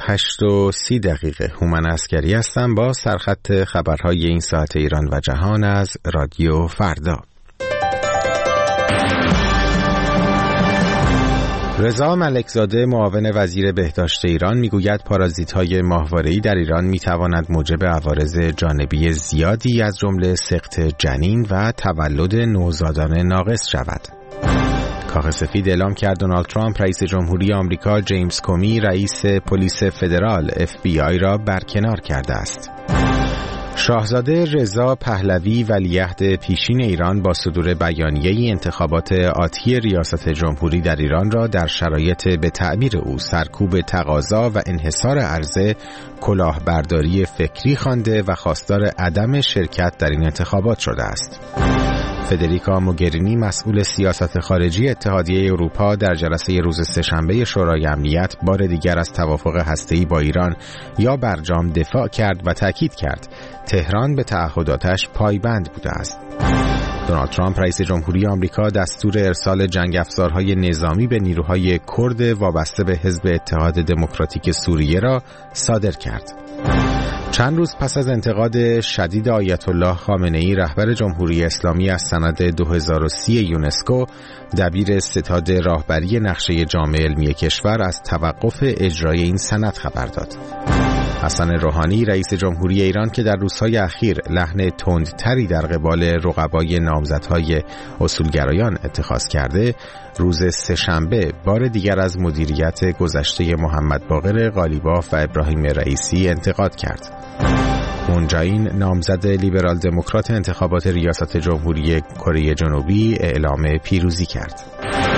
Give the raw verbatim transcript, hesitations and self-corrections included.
هشت و سی دقیقه. هومن عسکری هستم با سرخط خبرهای این ساعت ایران و جهان از رادیو فردا. رضا ملکزاده معاون وزیر بهداشت ایران میگوید پارازیت‌های ماهواره‌ای در ایران میتواند موجب عوارض جانبی زیادی از جمله سقط جنین و تولد نوزادان ناقص شود. کاخ سفید اعلام کرد دونالد ترامپ رئیس جمهوری آمریکا جیمز کومی رئیس پلیس فدرال اف بی آی را برکنار کرده است. شاهزاده رضا پهلوی ولیعهد پیشین ایران با صدور بیانیه‌ای انتخابات آتی ریاست جمهوری در ایران را در شرایط به تعبیر او سرکوب تقاضا و انحصار عرضه کلاهبرداری فکری خوانده و خواستار عدم شرکت در این انتخابات شده است. فدریکا موگرینی مسئول سیاست خارجی اتحادیه اروپا در جلسه روز سه‌شنبه شورای امنیت بار دیگر از توافق هسته‌ای با ایران یا برجام دفاع کرد و تاکید کرد تهران به تعهداتش پایبند بوده است. دونالد ترامپ رئیس جمهوری آمریکا دستور ارسال جنگ افزارهای نظامی به نیروهای کرد وابسته به حزب اتحاد دموکراتیک سوریه را صادر کرد. چند روز پس از انتقاد شدید آیت الله خامنه‌ای رهبر جمهوری اسلامی از سند دو هزار و سی یونسکو، دبیر ستاد راهبری نقشه جامع علمی کشور از توقف اجرای این سند خبر داد. حسن روحانی رئیس جمهوری ایران که در روزهای اخیر لحن تندتری در قبال رقبای نامزدهای اصولگرایان اتخاذ کرده، روز سه‌شنبه بار دیگر از مدیریت گذشته محمد باقر قالیباف و ابراهیم رئیسی انتقاد کرد. مون جاین نامزد لیبرال دموکرات انتخابات ریاست جمهوری کره جنوبی اعلام پیروزی کرد.